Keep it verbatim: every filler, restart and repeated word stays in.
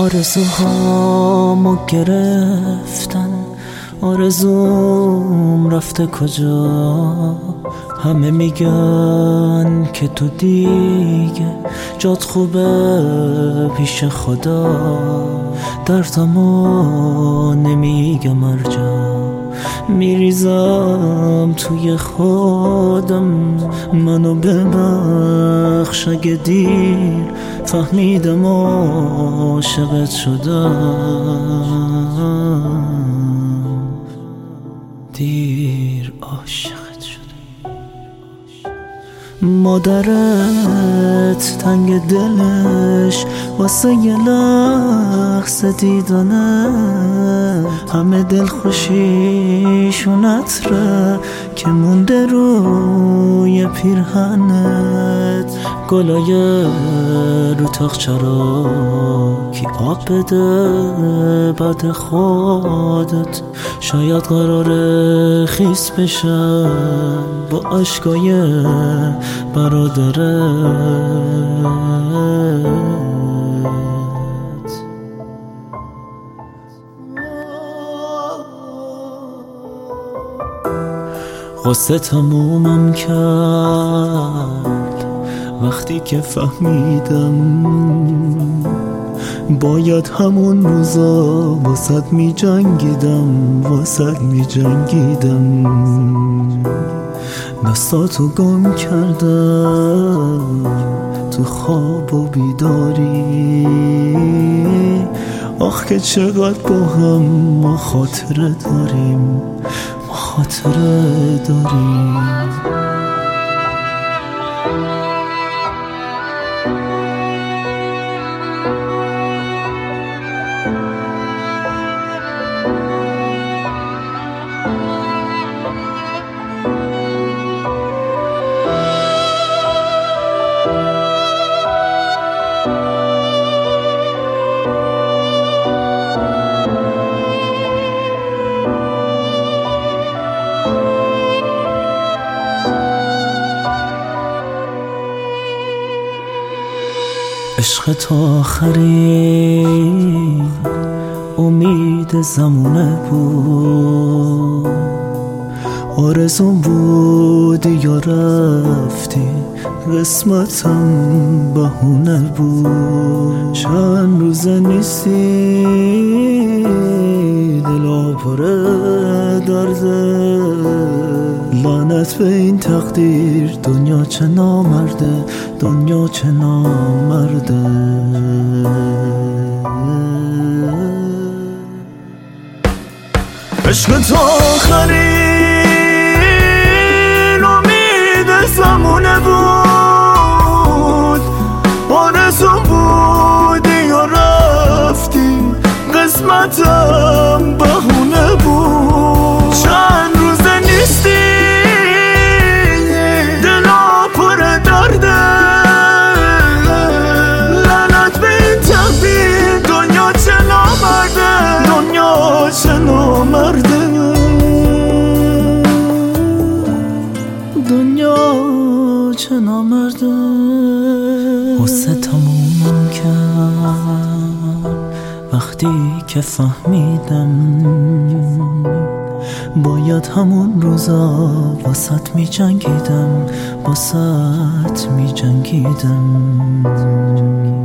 آرزوهامو گرفتن، آرزوم رفته کجا؟ همه میگن که تو دیگه جات خوبه پیش خدا، دردمو نمیگم ارجا، میریزم توی خودم، منو ببخش اگه دیر فهمیدم عاشقت شدم، دیر عاشقت شدم. مادرت تنگ دلش واسه یه لحظه دیدنه، همه دل خوشیشون عطره که مونده روی پیرهنت، گلای رو تاقچه را کی آب بده بعد خودت؟ شاید قراره خیس بشن با عشقای برادرت. غصه تمومم کرد وقتی که فهمیدم باید همون روزا واسد می جنگیدم، واسد می جنگیدم. دستاتو گم کردم تو خواب و بیداری، آخ که چقدر با هم ما خاطره داریم، ما خاطره داریم. عشق تا آخرین امید زمونه بود، آرزون بودی یا رفتی قسمتم بهونه بود. چند روزه نیستی دلا پر درده، لعنت به این تقدیر، دنیا چه نامرده، دنیا چه نامرده. عشق تا آخرین امید زمونه بود، آرزون بودی یا رفتی قسمتم بهونه بود. چند روزه نیستی دلا پر درده، لعنت به این تقدیر، دنیا چه نامرده، دنیا چه نامرده، دنیا چه نامرده. غصه تمومم کرد وقتی که فهمیدم باید همون روزا واسط می جنگیدم، واسط می جنگیدم.